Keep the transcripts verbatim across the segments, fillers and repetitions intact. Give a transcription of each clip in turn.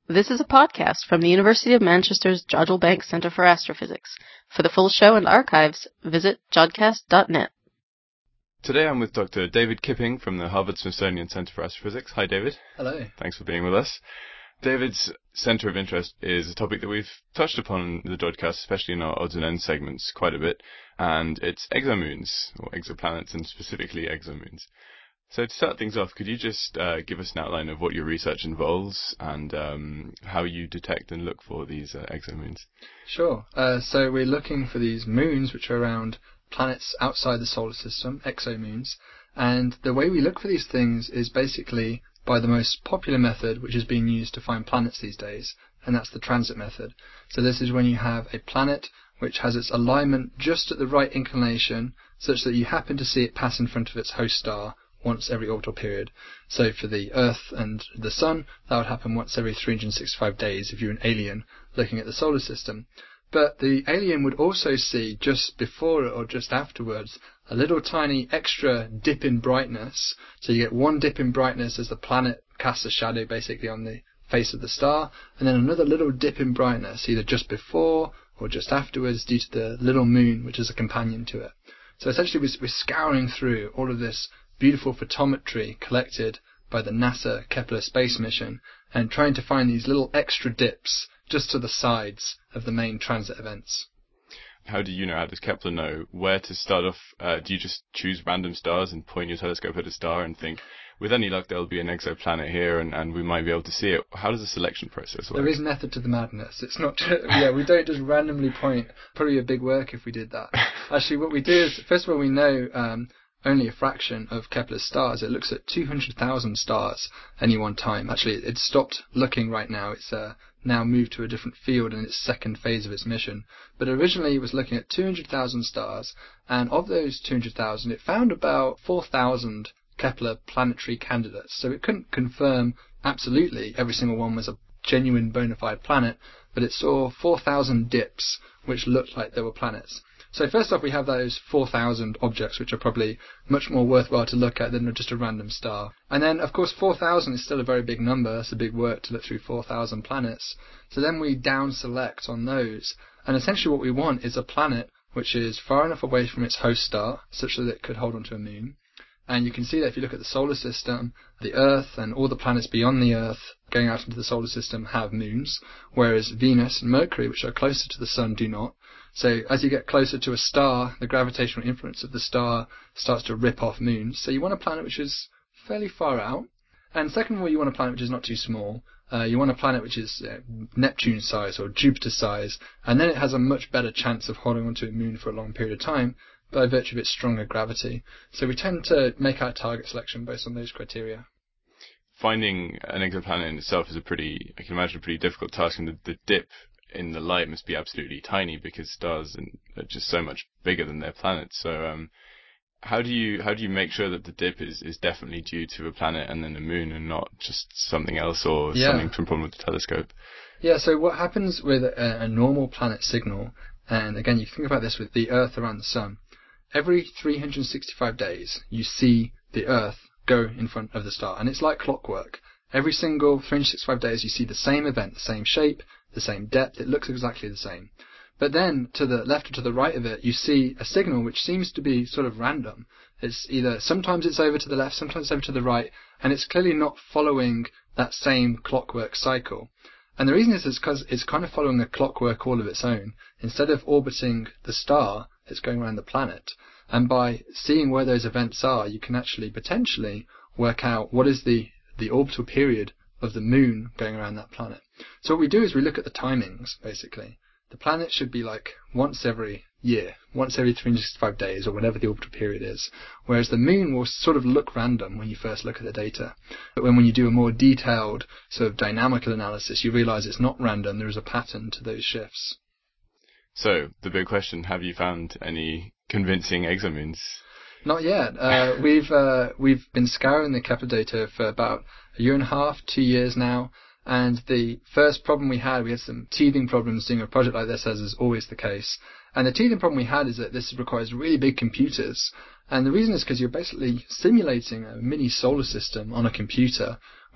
This is a podcast from the University of Manchester's Jodrell Bank Centre for Astrophysics. For the full show and archives, visit jodcast dot net. Today I'm with Doctor David Kipping from the Harvard-Smithsonian Centre for Astrophysics. Hi, David. Hello. Thanks for being with us. David's centre of interest is a topic that we've touched upon in the Jodcast, especially in our odds and ends segments, quite a bit, and it's exomoons, or exoplanets, and specifically exomoons. So to start things off, could you just uh, give us an outline of what your research involves and um, how you detect and look for these uh, exomoons? Sure. Uh, so we're looking for these moons which are around planets outside the solar system, exomoons, and the way we look for these things is basically by the most popular method which is being used to find planets these days, and that's the transit method. So this is when you have a planet which has its alignment just at the right inclination such that you happen to see it pass in front of its host star once every orbital period. So for the Earth and the Sun, that would happen once every three hundred sixty-five days if you're an alien looking at the solar system. But the alien would also see just before it or just afterwards a little tiny extra dip in brightness. So you get one dip in brightness as the planet casts a shadow basically on the face of the star, and then another little dip in brightness either just before or just afterwards due to the little moon which is a companion to it. So essentially we're scouring through all of this beautiful photometry collected by the NASA Kepler space mission and trying to find these little extra dips just to the sides of the main transit events. How do you know, how does Kepler know where to start off? Uh, do you just choose random stars and point your telescope at a star and think, with any luck there'll be an exoplanet here and, and we might be able to see it? How does the selection process work? There is method to the madness. It's not, yeah, we don't just randomly point. Probably a big work if we did that. Actually, what we do is, first of all, we know um, only a fraction of Kepler's stars. It looks at two hundred thousand stars any one time. Actually, it's stopped looking right now. It's uh, now moved to a different field in its second phase of its mission. But originally it was looking at two hundred thousand stars, and of those two hundred thousand, it found about four thousand Kepler planetary candidates. So it couldn't confirm absolutely every single one was a genuine bona fide planet, but it saw four thousand dips which looked like they were planets. So first off, we have those four thousand objects, which are probably much more worthwhile to look at than just a random star. And then, of course, four thousand is still a very big number. It's a big work to look through four thousand planets. So then we down select on those. And essentially what we want is a planet which is far enough away from its host star, such that it could hold onto a moon. And you can see that if you look at the solar system, the Earth and all the planets beyond the Earth going out into the solar system have moons, whereas Venus and Mercury, which are closer to the Sun, do not. So as you get closer to a star, the gravitational influence of the star starts to rip off moons. So you want a planet which is fairly far out. And second of all, you want a planet which is not too small. Uh, you want a planet which is uh, Neptune size or Jupiter size, and then it has a much better chance of holding onto a moon for a long period of time by virtue of its stronger gravity. So we tend to make our target selection based on those criteria. Finding an exoplanet in itself is a pretty, I can imagine, a pretty difficult task, and the, the dip in the light must be absolutely tiny because stars are just so much bigger than their planets. So um, how do you how do you make sure that the dip is, is definitely due to a planet and then a moon and not just something else or yeah. something from problem with the telescope? Yeah, so what happens with a, a normal planet signal, and again you can think about this with the Earth around the Sun, every three hundred sixty-five days you see the Earth go in front of the star, and it's like clockwork. Every single three hundred sixty-five days you see the same event, the same shape, the same depth. It looks exactly the same. But then to the left or to the right of it, you see a signal which seems to be sort of random. It's either sometimes it's over to the left, sometimes it's over to the right, and it's clearly not following that same clockwork cycle. And the reason is because it's kind of following a clockwork all of its own. Instead of orbiting the star, it's going around the planet. And by seeing where those events are, you can actually potentially work out what is the, the orbital period of the moon going around that planet. So what we do is we look at the timings, basically. The planet should be like once every year, once every three hundred sixty-five days, or whatever the orbital period is, whereas the moon will sort of look random when you first look at the data. But when, when you do a more detailed sort of dynamical analysis, you realize it's not random, there is a pattern to those shifts. So, the big question, have you found any convincing exomoons? Not yet. Uh, we've uh, we've been scouring the Kepler data for about a year and a half, two years now, and the first problem we had, we had some teething problems doing a project like this, as is always the case. And the teething problem we had is that this requires really big computers, and the reason is because you're basically simulating a mini solar system on a computer,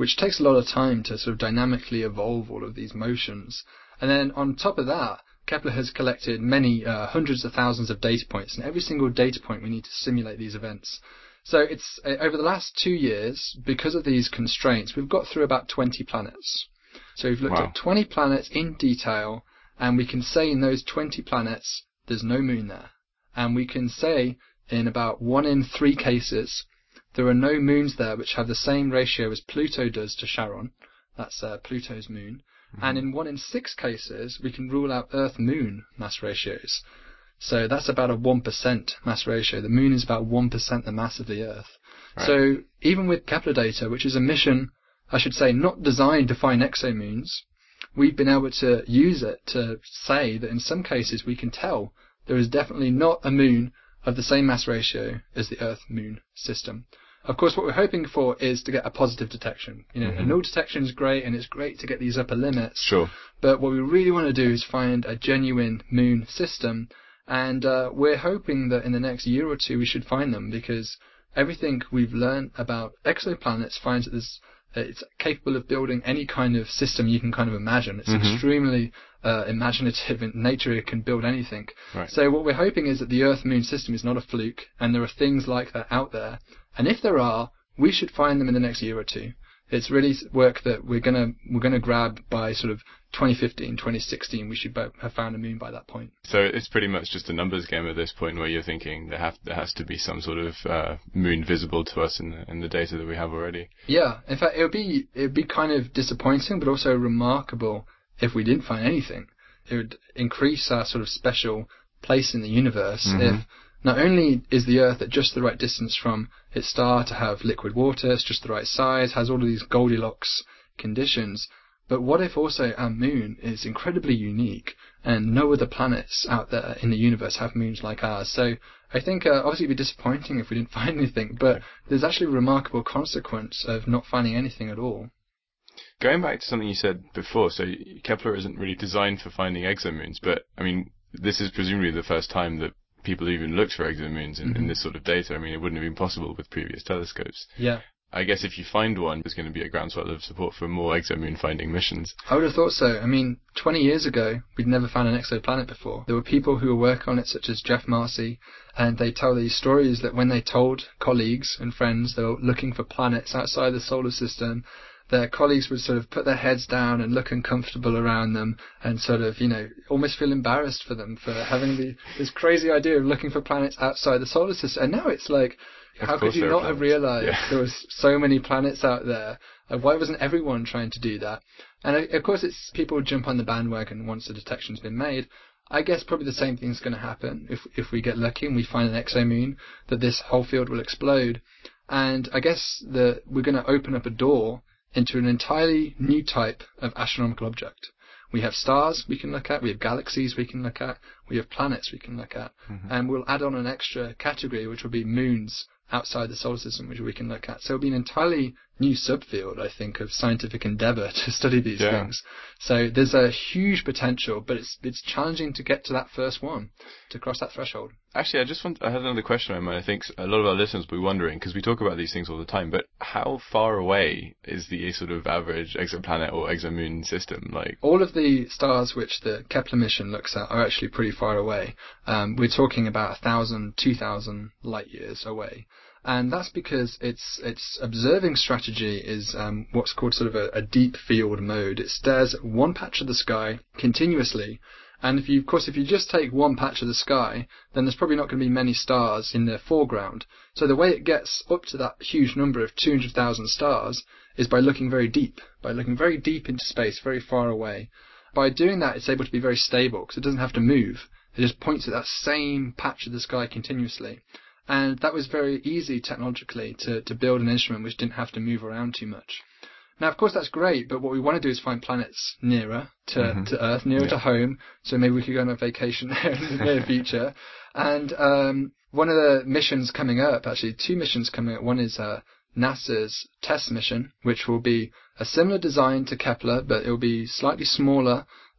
which takes a lot of time to sort of dynamically evolve all of these motions. And then on top of that, Kepler has collected many uh, hundreds of thousands of data points, and every single data point we need to simulate these events. So it's uh, over the last two years, because of these constraints, we've got through about twenty planets. So we've looked Wow. at twenty planets in detail, and we can say in those twenty planets, there's no moon there. And we can say in about one in three cases, there are no moons there which have the same ratio as Pluto does to Charon. That's uh, Pluto's moon. Mm-hmm. And in one in six cases, we can rule out Earth-Moon mass ratios. So that's about a one percent mass ratio. The moon is about one percent the mass of the Earth. Right. So even with Kepler data, which is a mission, I should say, not designed to find exomoons, we've been able to use it to say that in some cases we can tell there is definitely not a moon of the same mass ratio as the Earth-Moon system. Of course, what we're hoping for is to get a positive detection. You know, mm-hmm. a null detection is great, and it's great to get these upper limits. Sure. But what we really want to do is find a genuine moon system, and uh, we're hoping that in the next year or two we should find them, because everything we've learned about exoplanets finds that there's it's capable of building any kind of system you can kind of imagine. It's mm-hmm. extremely uh, imaginative, and nature can build anything. Right. So what we're hoping is that the Earth-Moon system is not a fluke, and there are things like that out there. And if there are, we should find them in the next year or two. It's really work that we're gonna we're gonna grab by sort of twenty fifteen, twenty sixteen. We should have found a moon by that point. So it's pretty much just a numbers game at this point, where you're thinking there have there has to be some sort of uh, moon visible to us in the in the data that we have already. Yeah, in fact, it would be it would be kind of disappointing, but also remarkable if we didn't find anything. It would increase our sort of special place in the universe mm-hmm. if not only is the Earth at just the right distance from its star to have liquid water, it's just the right size, has all of these Goldilocks conditions, but what if also our moon is incredibly unique and no other planets out there in the universe have moons like ours? So I think uh, obviously it would be disappointing if we didn't find anything, but there's actually a remarkable consequence of not finding anything at all. Going back to something you said before, so Kepler isn't really designed for finding exomoons, but I mean, this is presumably the first time that people even looked for exomoons in, mm-hmm. in this sort of data. I mean, it wouldn't have been possible with previous telescopes. Yeah. I guess if you find one, there's going to be a groundswell of support for more exomoon finding missions. I would have thought so. I mean, twenty years ago, we'd never found an exoplanet before. There were people who were working on it, such as Jeff Marcy, and they tell these stories that when they told colleagues and friends they were looking for planets outside the solar system, their colleagues would sort of put their heads down and look uncomfortable around them and sort of, you know, almost feel embarrassed for them for having the, this crazy idea of looking for planets outside the solar system. And now it's like, how could you not have realized yeah. there was so many planets out there? Uh, why wasn't everyone trying to do that? And uh, of course, it's people jump on the bandwagon once the detection's been made. I guess probably the same thing's going to happen if if we get lucky and we find an exomoon, that this whole field will explode. And I guess that we're going to open up a door into an entirely new type of astronomical object. We have stars we can look at, we have galaxies we can look at, we have planets we can look at, mm-hmm. and we'll add on an extra category which will be moons outside the solar system which we can look at. So it'll be an entirely new subfield, I think, of scientific endeavour to study these yeah. things. So there's a huge potential, but it's it's challenging to get to that first one, to cross that threshold. Actually, I just want, I had another question in mind. I think a lot of our listeners will be wondering, because we talk about these things all the time, but how far away is the sort of average exoplanet or exomoon system? Like, all of the stars which the Kepler mission looks at are actually pretty far away. Um, we're talking about a thousand, two thousand light years away. And that's because its its observing strategy is um, what's called sort of a, a deep field mode. It stares at one patch of the sky continuously. And if you, of course, if you just take one patch of the sky, then there's probably not going to be many stars in the foreground. So the way it gets up to that huge number of two hundred thousand stars is by looking very deep, by looking very deep into space, very far away. By doing that, it's able to be very stable because it doesn't have to move. It just points at that same patch of the sky continuously. And that was very easy technologically to, to build an instrument which didn't have to move around too much. Now, of course, that's great, but what we want to do is find planets nearer to, mm-hmm. to Earth, nearer yeah. to home, so maybe we could go on a vacation there in the near future. And um, one of the missions coming up, actually two missions coming up, one is uh, NASA's TESS mission, which will be a similar design to Kepler, but it will be slightly smaller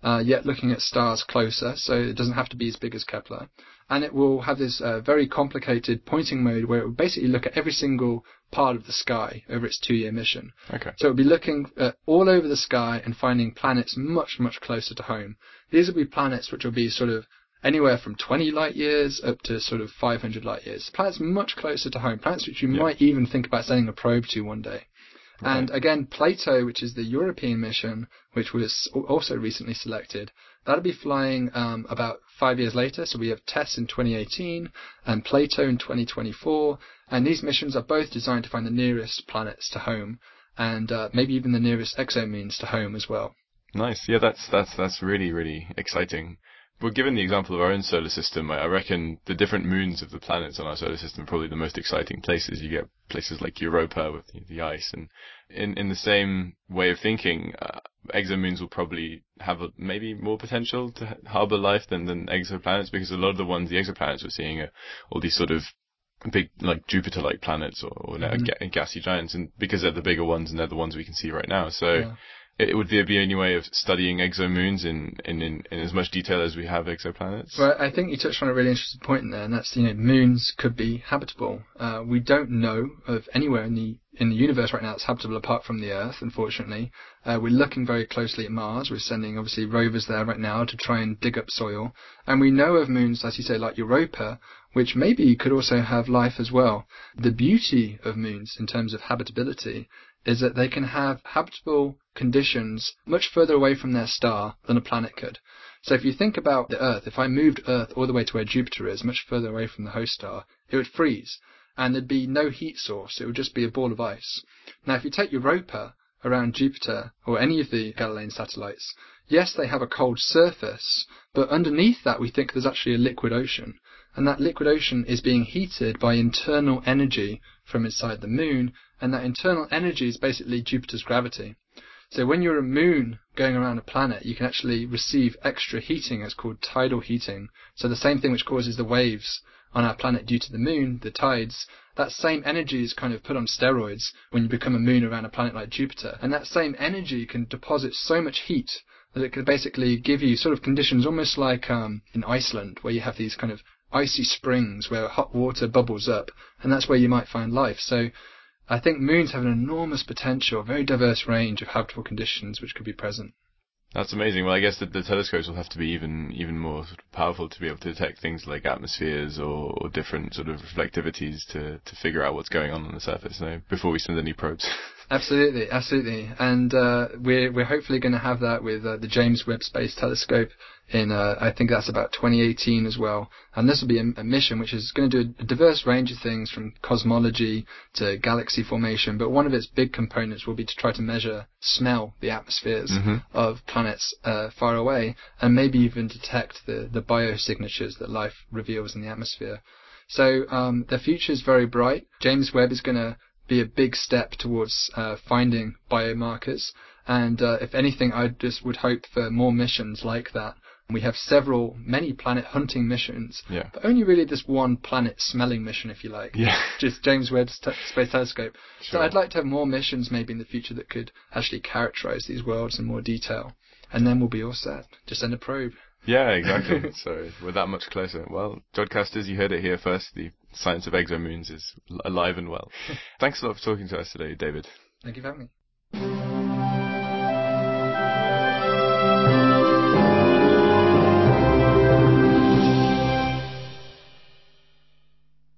uh, yet looking at stars closer, so it doesn't have to be as big as Kepler. And it will have this uh, very complicated pointing mode where it will basically look at every single part of the sky over its two-year mission. Okay. So it will be looking at all over the sky and finding planets much, much closer to home. These will be planets which will be sort of anywhere from twenty light years up to sort of five hundred light years. Planets much closer to home, planets which you yeah. might even think about sending a probe to one day. Right. And again, Plato, which is the European mission, which was also recently selected, that'll be flying um, about five years later. So we have TESS in twenty eighteen and Plato in twenty twenty-four. And these missions are both designed to find the nearest planets to home and uh, maybe even the nearest exomoons to home as well. Nice. Yeah, that's that's that's really, really exciting. Well, given the example of our own solar system, I reckon the different moons of the planets on our solar system are probably the most exciting places. You get places like Europa with the ice, and in in the same way of thinking, uh, exomoons will probably have a, maybe more potential to harbour life than, than exoplanets, because a lot of the ones, the exoplanets we're seeing are all these sort of big, like Jupiter-like planets or, or mm-hmm. ga- gassy giants, and because they're the bigger ones and they're the ones we can see right now. So. Yeah. It would there be any way of studying exomoons in, in, in, in as much detail as we have exoplanets? Well, I think you touched on a really interesting point there, and that's, you know, moons could be habitable. Uh, we don't know of anywhere in the in the universe right now that's habitable apart from the Earth, unfortunately. Uh, we're looking very closely at Mars. We're sending, obviously, rovers there right now to try and dig up soil. And we know of moons, as you say, like Europa, which maybe could also have life as well. The beauty of moons in terms of habitability is that they can have habitable conditions much further away from their star than a planet could. So if you think about the Earth, if I moved Earth all the way to where Jupiter is, much further away from the host star, it would freeze, and there'd be no heat source. It would just be a ball of ice. Now, if you take Europa around Jupiter, or any of the Galilean satellites, yes, they have a cold surface, but underneath that we think there's actually a liquid ocean. And that liquid ocean is being heated by internal energy from inside the moon, and that internal energy is basically Jupiter's gravity. So when you're a moon going around a planet, you can actually receive extra heating. It's called tidal heating. So the same thing which causes the waves on our planet due to the moon, the tides, that same energy is kind of put on steroids when you become a moon around a planet like Jupiter. And that same energy can deposit so much heat that it could basically give you sort of conditions almost like um, in Iceland, where you have these kind of icy springs where hot water bubbles up, and that's where you might find life. So I think moons have an enormous potential, a very diverse range of habitable conditions which could be present. That's amazing. Well, I guess that the telescopes will have to be even even more sort of powerful to be able to detect things like atmospheres or, or different sort of reflectivities to, to figure out what's going on on the surface, you know, before we send any probes. Absolutely, absolutely. And uh, we're we're hopefully going to have that with uh, the James Webb Space Telescope in, uh, I think that's about twenty eighteen as well. And this will be a, a mission which is going to do a diverse range of things from cosmology to galaxy formation. But one of its big components will be to try to measure, smell the atmospheres mm-hmm. of planets uh, far away, and maybe even detect the, the biosignatures that life reveals in the atmosphere. So um, the future is very bright. James Webb is going to be a big step towards uh, finding biomarkers. And uh, if anything, I just would hope for more missions like that. We have several, many planet hunting missions, yeah. but only really this one planet smelling mission, if you like, yeah. just James Webb's te- Space Telescope. Sure. So I'd like to have more missions maybe in the future that could actually characterize these worlds in more detail. And then we'll be all set. Just send a probe. Yeah, exactly. So we're that much closer. Well, Jodcasters, you heard it here first. The science of exomoons is alive and well. Thanks a lot for talking to us today, David. Thank you for having me.